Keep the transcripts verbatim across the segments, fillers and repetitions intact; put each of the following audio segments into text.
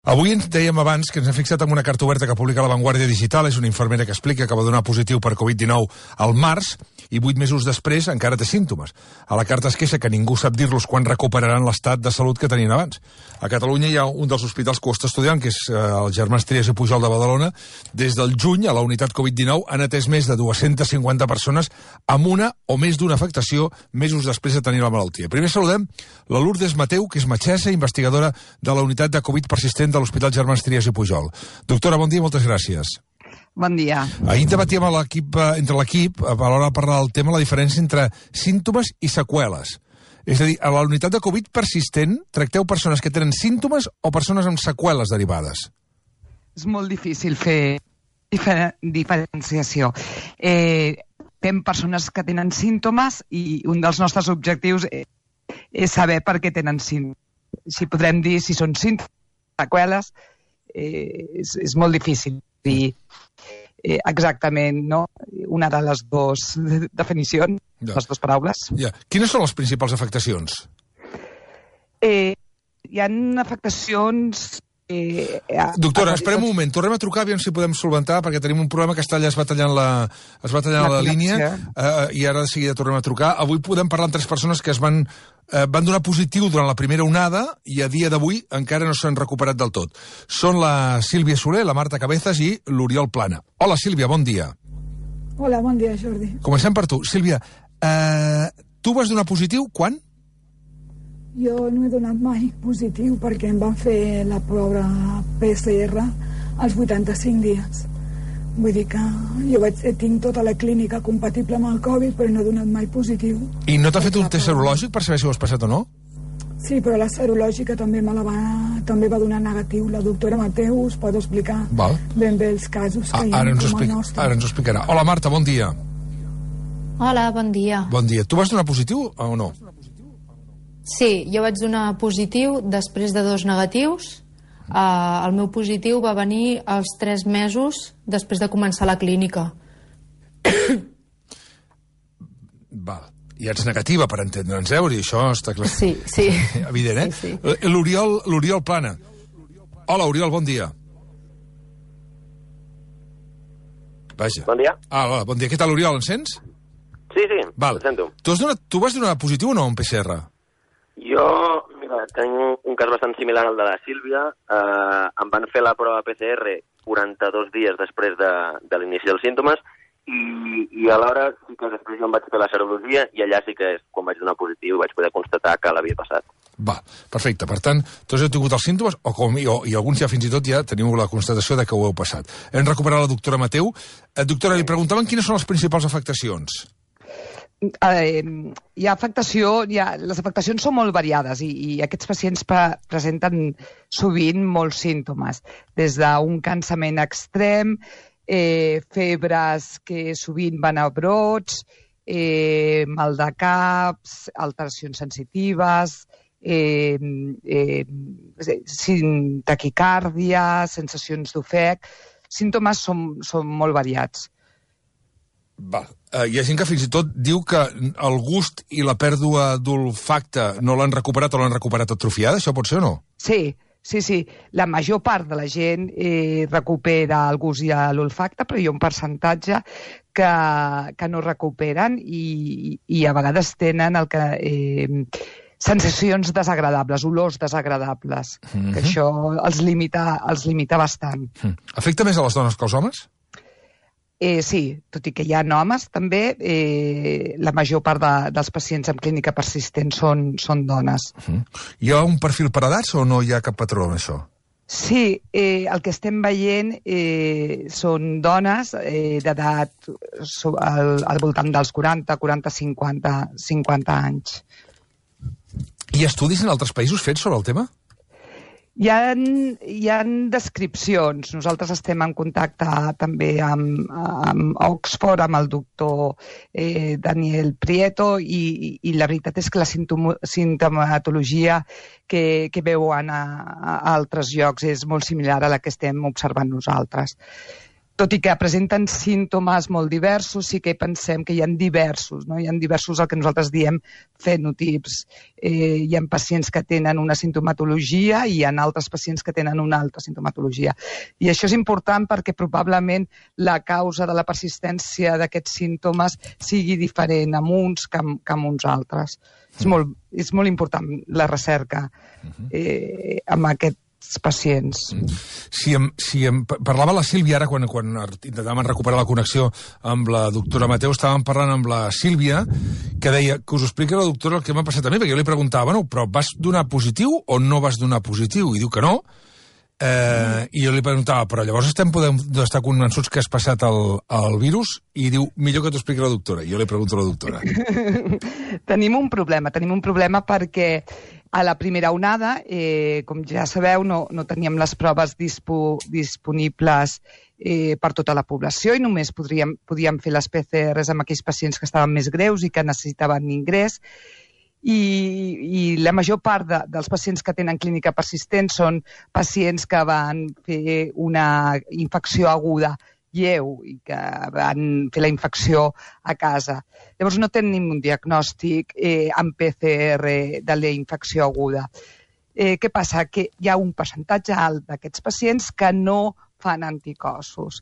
Avui ens dèiem abans que ens hem fixat en una carta oberta que publica La Vanguardia Digital. És una infermera que explica que va donar positiu per covid dinou al març i vuit mesos després encara té símptomes. A la carta es queixa que ningú sap dir-los quan recuperaran l'estat de salut que tenien abans. A Catalunya hi ha un dels hospitals que ho està estudiant, que és eh, el Germans Trias i Pujol de Badalona. Des del juny, a la unitat covid dinou, han atès més de dues-centes cinquanta persones amb una o més d'una afectació mesos després de tenir la malaltia. Primer saludem la Lourdes Mateu, que és metgessa i investigadora de la unitat de Covid persistent de l'Hospital Germans Trias i Pujol. Doctora, bon dia, moltes gràcies. Bon dia. Ahir debatíem a l'equip, entre l'equip, a l'hora de parlar del tema, la diferència entre símptomes i seqüeles. És a dir, a la unitat de Covid persistent, tracteu persones que tenen símptomes o persones amb seqüeles derivades? És molt difícil fer difer diferenciació. Eh, Tem persones que tenen símptomes i un dels nostres objectius és saber per què tenen símptomes. Si podrem dir si són símptomes, seqüeles, eh, és, és molt difícil dir eh, exactament, no? Una de les dues definicions, ja. Les dues paraules. Ja. Quines són les principals afectacions? Eh, hi ha afectacions... Eh, Doctora, esperem un moment, tornem a trucar, aviam si podem solventar, perquè tenim un problema que està allà, es va tallant la, es va tallant la, la línia, eh, i ara de seguida tornem a trucar. Avui podem parlar amb tres persones que es van, eh, van donar positiu durant la primera onada i a dia d'avui encara no s'han recuperat del tot. Són la Sílvia Soler, la Marta Cabezas i l'Oriol Plana. Hola, Sílvia, bon dia. Hola, bon dia, Jordi. Comencem per tu. Sílvia, eh, tu vas donar positiu quan? Jo no he donat mai positiu perquè em van fer la prova P C R als vuitanta-cinc dies. Vull dir que jo vaig, tinc tota la clínica compatible amb el Covid, però no he donat mai positiu. I no t'ha fet un test serològic per saber si ho has passat o no? Sí, però la serològica també me la va, també va donar negatiu. La doctora Mateu us pot explicar Val. ben bé els casos que ah, hi ha ara ens com explica, el nostre. Ara ens ho explicarà. Hola, Marta, bon dia. Hola, bon dia. Bon dia. Tu vas donar positiu o no? Sí, jo vaig donar positiu després de dos negatius. Uh, el meu positiu va venir als tres mesos després de començar la clínica. Val. I ets negativa, per entendre'ns, eh? I això està clar. Sí, sí. Evident, eh? Sí, sí. L'Oriol, l'Oriol Plana. Hola, Oriol, bon dia. Vaja. Bon dia. Ah, hola, bon dia. Què tal, Oriol, em sents? Sí, sí, Val. el sento. Tu, has donat, tu vas donar positiu o no en P C R? Jo, mira, tinc un cas bastant similar al de la Sílvia. Eh, em van fer la prova P C R quaranta-dos dies després de, de l'inici dels símptomes i, i alhora sí que després jo em vaig fer la serologia i allà sí que és quan vaig donar positiu vaig poder constatar que l'havia passat. Va, perfecte. Per tant, tots heu tingut els símptomes, o com jo, i alguns ja fins i tot ja teniu la constatació de que ho heu passat. Hem recuperat la doctora Mateu. Eh, doctora, li preguntaven quines són les principals afectacions. Eh, hi ha afectació, hi ha, les afectacions són molt variades i, i aquests pacients pre presenten sovint molts símptomes, des d'un cansament extrem, eh, febres que sovint van a brots, eh, mal de caps, alteracions sensitives, eh, eh, taquicàrdia, sensacions d'ofec. Símptomes són, són molt variats. Val. Uh, hi ha gent que fins i tot diu que el gust i la pèrdua d'olfacte no l'han recuperat o l'han recuperat atrofiada, això pot ser o no? Sí, sí, sí. La major part de la gent eh, recupera el gust i l'olfacte, però hi ha un percentatge que, que no recuperen i, i a vegades tenen el que... Eh, sensacions desagradables, olors desagradables, mm-hmm. que això els limita, els limita bastant. Mm. Afecta més a les dones que als homes? Eh, sí, tot i que hi ha homes, també eh, la major part de, dels pacients amb clínica persistent són, són dones. Uh-huh. Hi ha un perfil per edats o no hi ha cap patró en això? Sí, eh, el que estem veient eh, són dones eh, d'edat al, al voltant dels quaranta, quaranta, cinquanta, cinquanta anys. Hi ha estudis en altres països fets sobre el tema? Hi ha, hi ha descripcions. Nosaltres estem en contacte també amb, amb Oxford, amb el doctor eh, Daniel Prieto, i, i la veritat és que la sintomatologia que, que veuen a, a altres llocs és molt similar a la que estem observant nosaltres. tot i que presenten símptomes molt diversos, sí que pensem que hi ha diversos, no? Hi ha diversos el que nosaltres diem fenotips. Eh, hi ha pacients que tenen una sintomatologia i hi ha altres pacients que tenen una altra sintomatologia. I això és important perquè probablement la causa de la persistència d'aquests símptomes sigui diferent amb uns que amb, que amb uns altres. Mm. És, molt, és molt important la recerca eh, amb aquest pacients. Si em, si em parlava la Sílvia ara, quan, quan intentàvem recuperar la connexió amb la doctora Mateu, estàvem parlant amb la Sílvia, que deia que us ho explica la doctora el que m'ha passat a mi, perquè jo li preguntava, bueno, però vas donar positiu o no vas donar positiu? I diu que no. Eh, I jo li preguntava, però llavors estem podem estar convençuts que has passat el, el virus? I diu, millor que t'ho expliqui la doctora. I jo li pregunto a la doctora. Tenim un problema, tenim un problema perquè a la primera onada, eh, com ja sabeu, no, no teníem les proves dispo, disponibles eh, per tota la població i només podríem, podíem fer les P C Rs amb aquells pacients que estaven més greus i que necessitaven ingrés. I, i la major part de, dels pacients que tenen clínica persistent són pacients que van fer una infecció aguda lleu i que van fer la infecció a casa. Llavors no tenim un diagnòstic eh, amb P C R de la infecció aguda. Eh, què passa? Que hi ha un percentatge alt d'aquests pacients que no fan anticossos.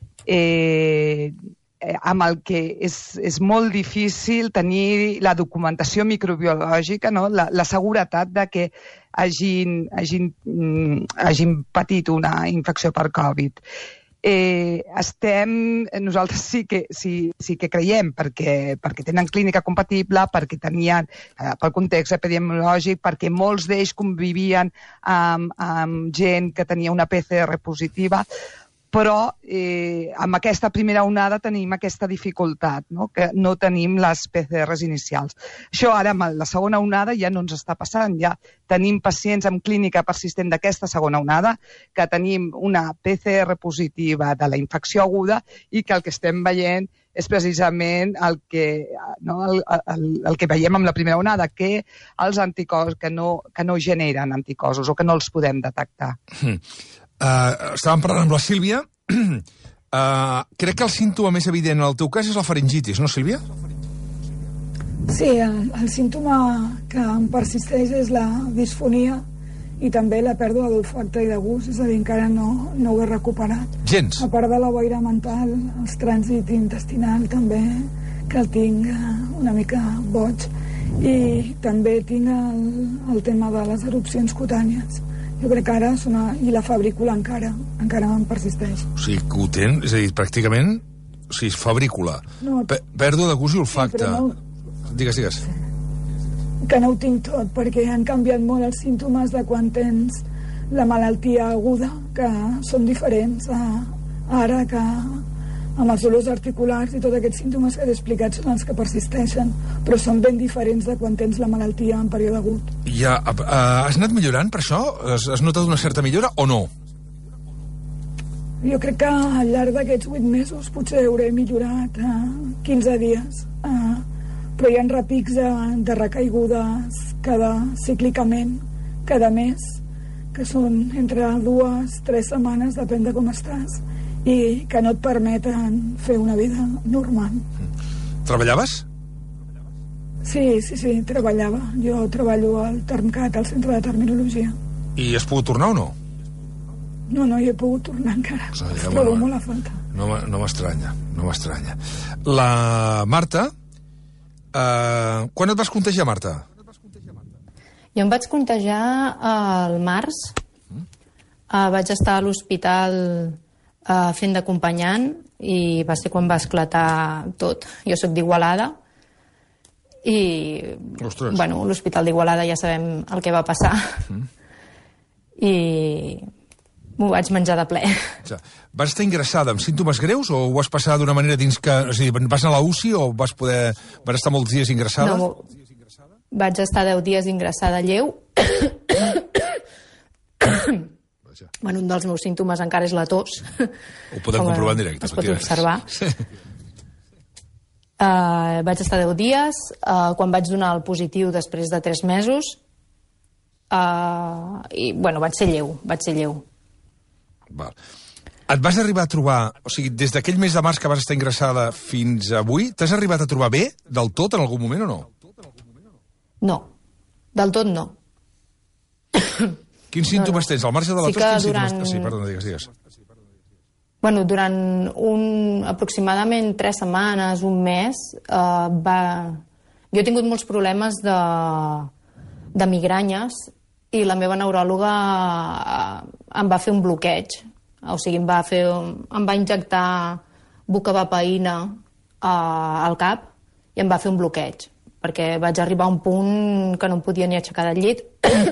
Eh, eh, amb el que és, és molt difícil tenir la documentació microbiològica, no? la, la seguretat de que hagin, hagin, mm, hagin patit una infecció per Covid. Eh, estem, nosaltres sí que, sí, sí que creiem, perquè, perquè tenen clínica compatible, perquè tenien, eh, pel context epidemiològic, perquè molts d'ells convivien amb, amb gent que tenia una P C R positiva, però eh, amb aquesta primera onada tenim aquesta dificultat, no? Que no tenim les P C Rs inicials. Això ara amb la segona onada ja no ens està passant, ja tenim pacients amb clínica persistent d'aquesta segona onada, que tenim una P C R positiva de la infecció aguda i que el que estem veient és precisament el que, no, el, el, el que veiem amb la primera onada, que els anticossos que no, que no generen anticossos o que no els podem detectar. Mm. Uh, estàvem parlant amb la Sílvia. Uh, crec que el símptoma més evident en el teu cas és la faringitis, no, Sílvia? Sí, el, el símptoma que em persisteix és la disfonia i també la pèrdua d'olfacte i de gust, és a dir, encara no, no ho he recuperat. Gens? A part de la boira mental, el trànsit intestinal també, que el tinc una mica boig, i també tinc el, el tema de les erupcions cutànies. Jo crec que ara és una... I la febrícula encara, encara em persisteix. O sigui, que ho tens, és a dir, pràcticament, o sigui, febrícula, no, pèrdua de gust i olfacte. Sí, no... Digues, digues. Que no ho tinc tot, perquè han canviat molt els símptomes de quan tens la malaltia aguda, que són diferents a, a ara que amb els dolors articulars i tots aquests símptomes que he explicat són els que persisteixen, però són ben diferents de quan tens la malaltia en període agut. Ja, uh, has anat millorant per això? Has, has notat una certa millora o no? Jo crec que al llarg d'aquests vuit mesos potser hauré millorat uh, quinze dies, uh, però hi ha repics de, de recaigudes cada, cíclicament, cada mes, que són entre dues, tres setmanes, depèn de com estàs, i que no et permeten fer una vida normal. Treballaves? Sí, sí, sí, treballava. Jo treballo al TermCat, al Centre de Terminologia. I has pogut tornar o no? No, no hi he pogut tornar encara. Pues allà, Trobo bueno, molt a falta. No, no m'estranya, no m'estranya. La Marta, eh, quan et vas contagiar, Marta? Jo em vaig contagiar al març. Uh, vaig estar a l'hospital uh, fent d'acompanyant i va ser quan va esclatar tot. Jo sóc d'Igualada i Ostres. Bueno, l'hospital d'Igualada ja sabem el que va passar. Mm. I m'ho vaig menjar de ple. Ja. Vas estar ingressada amb símptomes greus o ho vas passar d'una manera dins que... O sigui, vas anar a la U C I o vas poder... Vas estar molts dies ingressada? No, vaig estar deu dies ingressada lleu. Bueno, un dels meus símptomes encara és la tos. Ho podem comprovar en directe. Es pot observar. Sí. Uh, vaig estar deu dies. Uh, quan vaig donar el positiu després de tres mesos, uh, i, bueno, vaig ser lleu. Vaig ser lleu. Val. Et vas arribar a trobar, o sigui, des d'aquell mes de març que vas estar ingressada fins avui, t'has arribat a trobar bé del tot en algun moment o no? No, del tot no. Quins símptomes no, no. tens? Al marge de la sí tos, quins durant... símptomes... Sí, perdona, digues, digues. Bueno, durant un, aproximadament tres setmanes, un mes, eh, va... jo he tingut molts problemes de, de migranyes i la meva neuròloga em va fer un bloqueig. O sigui, em va, fer, em va injectar bucavapaïna eh, al cap i em va fer un bloqueig, perquè vaig arribar a un punt que no em podia ni aixecar del llit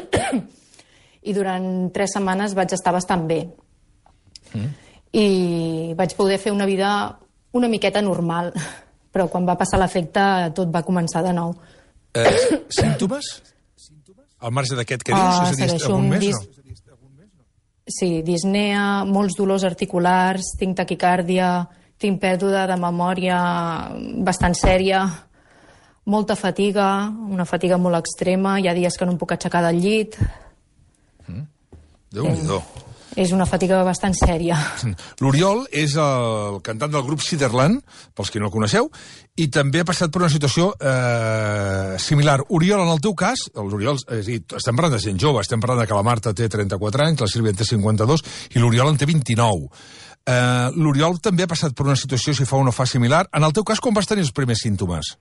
i durant tres setmanes vaig estar bastant bé. Mm. I vaig poder fer una vida una miqueta normal, però quan va passar l'efecte tot va començar de nou. Eh, símptomes? Al marge d'aquest que dius? Uh, és a dir, algun mes, dis... no? Sí, disnea, molts dolors articulars, tinc taquicàrdia, tinc pèrdua de memòria bastant sèria, molta fatiga, una fatiga molt extrema, hi ha dies que no em puc aixecar del llit. Mm. Déu-n'hi-do. És una fatiga bastant sèria. L'Oriol és el cantant del grup Ciderland, pels que no el coneixeu, i també ha passat per una situació eh, similar. Oriol, en el teu cas, l'Oriol, és a dir, estem parlant de gent jove, estem parlant de que la Marta té trenta-quatre anys, la Sílvia en té cinquanta-dos i l'Oriol en té vint-i-nou. Eh, L'Oriol també ha passat per una situació, si fa o no fa, similar. En el teu cas, com vas tenir els primers símptomes?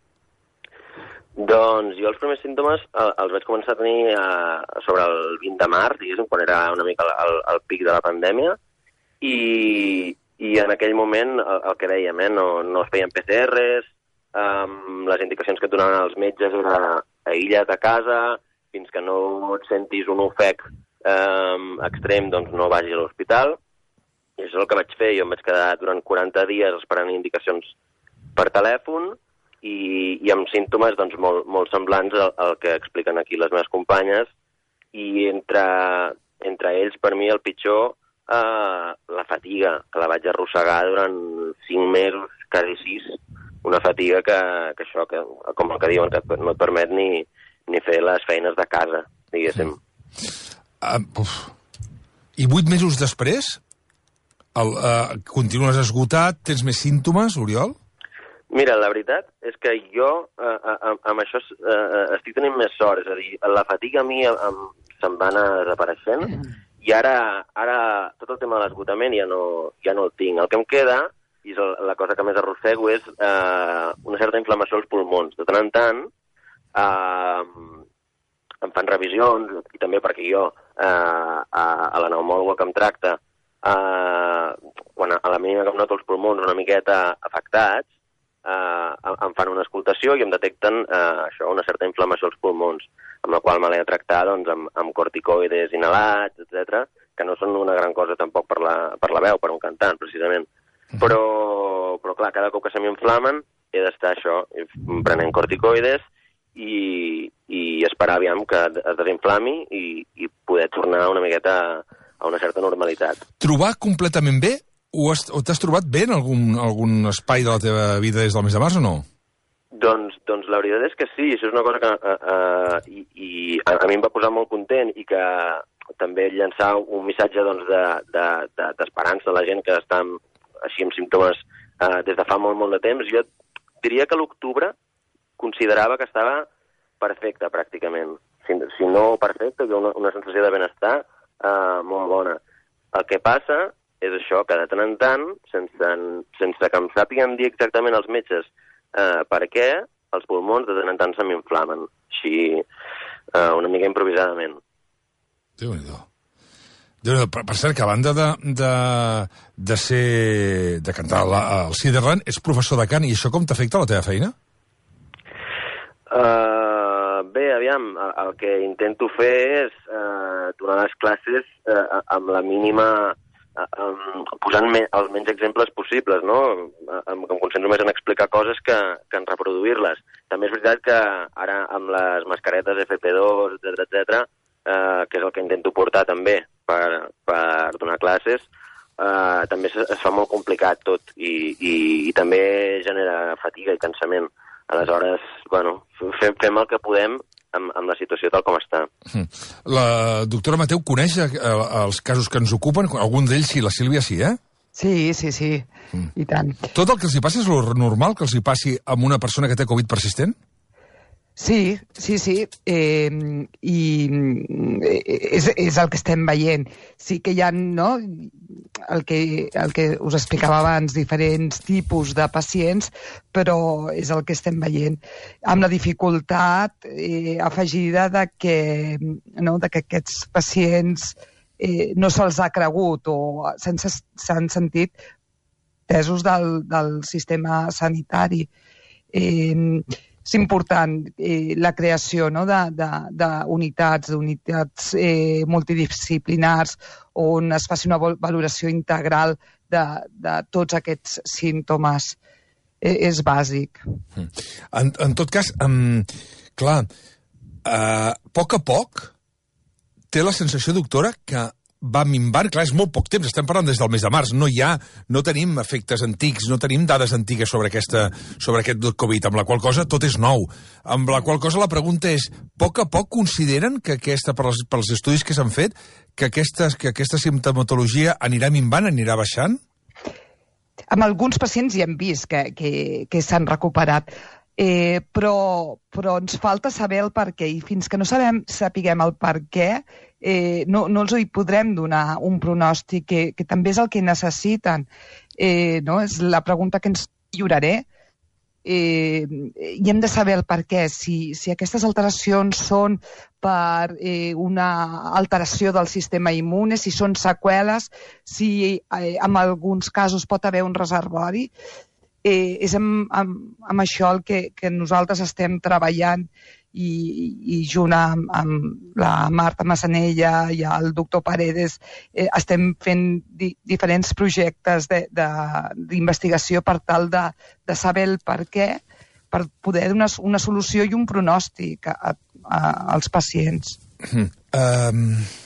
Doncs jo els primers símptomes eh, els vaig començar a tenir eh, sobre el vint de març, diguéssim, quan era una mica el, el, el pic de la pandèmia, i, i en aquell moment el, el que dèiem, eh, no, no es feien P C Rs, eh, les indicacions que et donaven els metges era aïlla't a casa, fins que no et sentis un ofec eh, extrem, doncs no vagis a l'hospital. I això és el que vaig fer, jo em vaig quedar durant quaranta dies esperant indicacions per telèfon, I, i amb símptomes doncs, molt, molt semblants al, al que expliquen aquí les meves companyes, i entre, entre ells, per mi, el pitjor, eh, la fatiga, que la vaig arrossegar durant cinc mesos, quasi sis, una fatiga que, que això, que, com el que diuen, que no et permet ni, ni fer les feines de casa, diguéssim. Uh, uf. I vuit mesos després, el, uh, continues esgotat, tens més símptomes, Oriol? Mira, la veritat és que jo eh, amb, amb això eh, estic tenint més sort, és a dir, la fatiga a mi em, se'm va anar desapareixent i ara, ara tot el tema de l'esgotament ja, no, ja no el tinc. El que em queda, i és la cosa que més arrossego, és eh, una certa inflamació als pulmons. De tant en tant eh, em fan revisions, i també perquè jo eh, a, a la pneumòloga que em tracta, eh, quan a la mínima que em noto els pulmons una miqueta afectats, Uh, em fan una escoltació i em detecten uh, això, una certa inflamació als pulmons, amb la qual me l'he de tractar doncs, amb, amb corticoides inhalats, etcètera, que no són una gran cosa tampoc per la, per la veu, per un cantant, precisament. Uh-huh. Però, però, clar, cada cop que se m'inflamen he d'estar això, prenent corticoides i, i esperar aviam que es desinflami i, i poder tornar una miqueta a una certa normalitat. Trobar completament bé? O, has, o t'has trobat bé en algun, algun espai de la teva vida des del mes de març o no? Doncs, doncs la veritat és que sí, això és una cosa que uh, uh, i, i a, a mi em va posar molt content i que també llançar un missatge doncs, de, de, de, d'esperança a la gent que està amb, així amb símptomes uh, des de fa molt, molt de temps. Jo diria que l'octubre considerava que estava perfecte, pràcticament. Si, si no perfecte, una, una sensació de benestar uh, molt bona. El que passa és això, que de tant en tant, sense, sense que em sàpiguen dir exactament els metges eh, per què, els pulmons de tant en tant se m'inflamen, així eh, una mica improvisadament. Déu-n'hi-do. Déu-n'hi-do. Per, per cert, que a banda de, de, de ser, de cantar la, al Ciderland, ets professor de cant, i això com t'afecta la teva feina? Uh, bé, aviam, el que intento fer és uh, donar les classes uh, amb la mínima... Um, posant me, els menys exemples possibles, no? Em, em concentro més en explicar coses que, que en reproduir-les. També és veritat que ara amb les mascaretes F P dos, etcètera, etcètera, eh, que és el que intento portar també per, per donar classes, eh, també es, es fa molt complicat tot i, i, i també genera fatiga i cansament. Aleshores, bueno, fem, fem el que podem amb, amb la situació tal com està. La doctora Mateu coneix eh, els casos que ens ocupen? Algun d'ells sí, la Sílvia sí, eh? Sí, sí, sí, mm. i tant. Tot el que els hi passa és lo normal que els hi passi amb una persona que té Covid persistent? Sí, sí, sí, eh, i és, és el que estem veient. Sí que hi ha, no?, el que, el que us explicava abans, diferents tipus de pacients, però és el que estem veient. Amb la dificultat eh, afegida de que, no, de que aquests pacients eh, no se'ls ha cregut o s'han sentit tesos del, del sistema sanitari. Eh, és important eh, la creació, no?, d'unitats, d'unitats eh, multidisciplinars on es faci una valoració integral de, de tots aquests símptomes. Eh, és bàsic. En, en tot cas, um, clar, a uh, poc a poc té la sensació, doctora, que va minvant, clar, és molt poc temps, estem parlant des del mes de març, no hi ha, no tenim efectes antics, no tenim dades antigues sobre, aquesta, sobre aquest Covid, amb la qual cosa tot és nou. Amb la qual cosa la pregunta és, a poc a poc consideren que aquesta, pels, pels estudis que s'han fet, que aquesta, que aquesta simptomatologia anirà minvant, anirà baixant? Amb alguns pacients ja hem vist que, que, que s'han recuperat, eh, però, però ens falta saber el per què, i fins que no sabem, sapiguem el per què, Eh, no, no els hi podrem donar un pronòstic, que, que també és el que necessiten. Eh, no? És la pregunta que ens lliuraré. Eh, I hem de saber el per què. Si, si aquestes alteracions són per eh, una alteració del sistema immune, si són seqüeles, si eh, en alguns casos pot haver un reservori. Eh, és amb, amb, amb això el que, que nosaltres estem treballant i, i junt amb, amb la Marta Massanella i el doctor Paredes eh, estem fent di, diferents projectes d'investigació per tal de, de saber el per què, per poder donar una solució i un pronòstic a, a, als pacients. Um,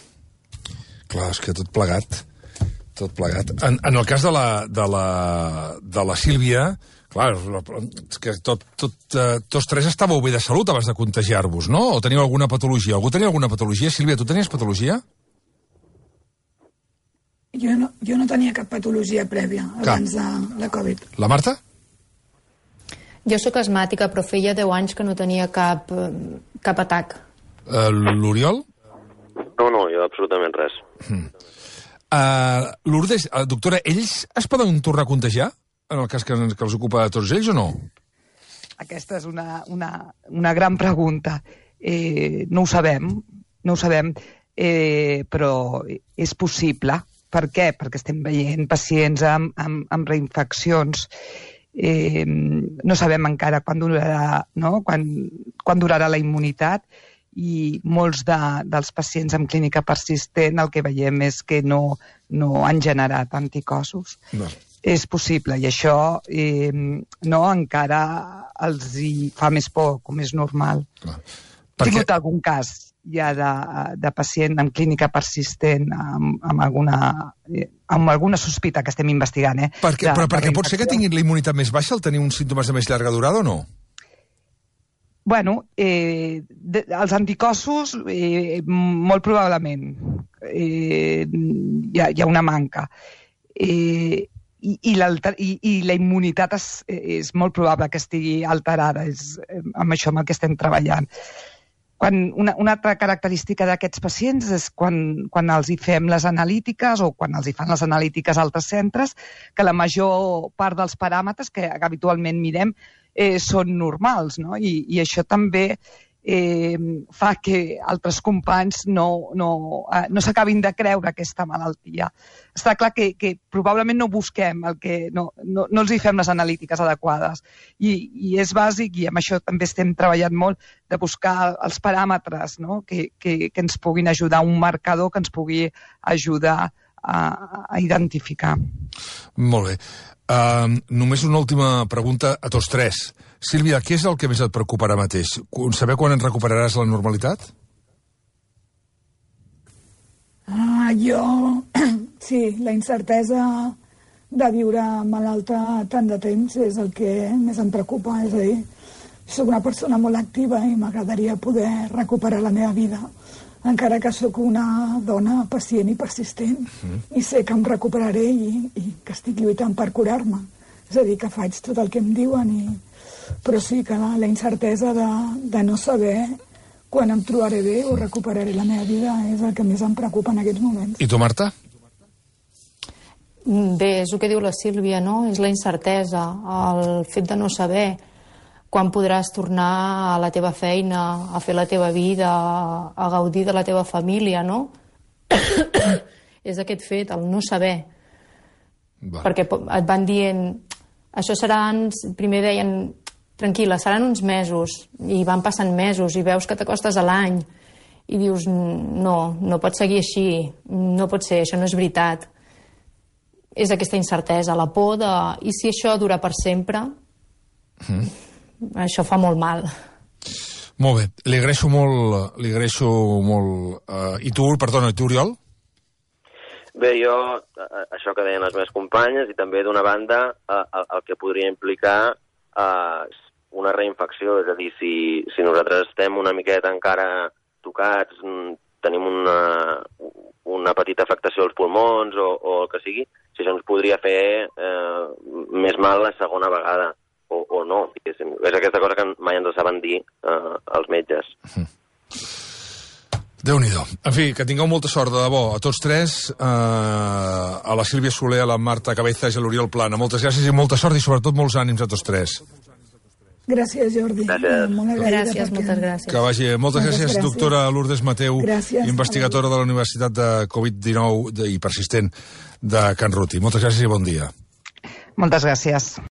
clar, és que tot plegat, tot plegat. En, en el cas de la, de la, de la Sílvia, clar, és que tot, tot, uh, tots tres estàveu bé de salut abans de contagiar-vos, no? O teniu alguna patologia? Algú tenia alguna patologia? Sílvia, tu tenies patologia? Jo no, jo no tenia cap patologia prèvia abans de la Covid. La Marta? Jo sóc asmàtica, però feia deu anys que no tenia cap, cap atac. Uh, L'Oriol? No, no, jo absolutament res. Hmm. Uh, Lourdes, uh, doctora, ells es poden tornar a contagiar? En el cas que, que els ocupa a tots ells o no? Aquesta és una, una, una gran pregunta. Eh, no ho sabem, no ho sabem, eh, però és possible. Per què? Perquè estem veient pacients amb, amb, amb reinfeccions. Eh, no sabem encara quan durarà, no? quan, quan durarà la immunitat, i molts de, dels pacients amb clínica persistent el que veiem és que no, no han generat anticossos. No. És possible, i això eh, no, encara els hi fa més por, com és normal. Clar. He tingut què? algun cas ja de, de pacient amb clínica persistent amb, amb, alguna, eh, amb alguna sospita que estem investigant. Eh, perquè, de, però perquè pot ser que tinguin la immunitat més baixa al tenir uns símptomes de més llarga durada o no? Bueno, eh, de, els anticossos, eh, molt probablement, eh, hi, ha, hi ha una manca. Eh, I, i, i, i la immunitat és, és molt probable que estigui alterada, és amb això amb el que estem treballant. Quan una, una altra característica d'aquests pacients és quan, quan els hi fem les analítiques o quan els hi fan les analítiques a altres centres, que la major part dels paràmetres que habitualment mirem eh, són normals, no? I, i això també eh, fa que altres companys no, no, eh, no s'acabin de creure aquesta malaltia. Està clar que, que probablement no busquem, el que, no, no, no els hi fem les analítiques adequades. I, i és bàsic, i amb això també estem treballant molt, de buscar els paràmetres, no? que, que, que ens puguin ajudar, un marcador que ens pugui ajudar a, a identificar. Molt bé. Uh, només una última pregunta a tots tres. Sílvia, què és el que més et preocupa ara mateix? Saber quan et recuperaràs la normalitat? Ah, jo... Sí, la incertesa de viure malalta tant de temps és el que més em preocupa. És a dir, soc una persona molt activa i m'agradaria poder recuperar la meva vida encara que sóc una dona pacient i persistent, mm. i sé que em recuperaré i, i que estic lluitant per curar-me. És a dir, que faig tot el que em diuen, i... però sí que la, la incertesa de, de no saber quan em trobaré bé o recuperaré la meva vida és el que més em preocupa en aquests moments. I tu, Marta? Bé, és el que diu la Sílvia, no? És la incertesa, el fet de no saber quan podràs tornar a la teva feina, a fer la teva vida, a gaudir de la teva família, no? És aquest fet, el no saber. Va. Perquè et van dient, això seran, primer deien, tranquil·la, seran uns mesos, i van passant mesos, i veus que t'acostes a l'any, i dius, no, no pot seguir així, no pot ser, això no és veritat. És aquesta incertesa, la por de... I si això dura per sempre? Mm. Això fa molt mal. Molt bé, li agraeixo molt, li agraeixo molt. Uh, I tu, perdona, i tu, Oriol? Bé, jo, això que deien les meves companyes, i també d'una banda uh, el, el que podria implicar uh, una reinfecció, és a dir, si, si nosaltres estem una miqueta encara tocats, tenim una, una petita afectació als pulmons o, o el que sigui, si això ens podria fer eh, més mal la segona vegada, o, o no. És, és aquesta cosa que mai ens saben dir eh, els metges. Mm. Déu-n'hi-do. En fi, que tingueu molta sort, de debò, a tots tres, eh, a la Sílvia Soler, a la Marta Cabezas i a l'Oriol Plana. Moltes gràcies i molta sort i sobretot molts ànims a tots tres. Gràcies, Jordi. Gràcies. Molt Gràcies, perquè... moltes gràcies. Que vagi bé. Moltes, moltes gràcies, gràcies, doctora Lourdes Mateu, gràcies, investigadora de la Universitat de covid dinou i persistent de Can Ruti. Moltes gràcies i bon dia. Moltes gràcies.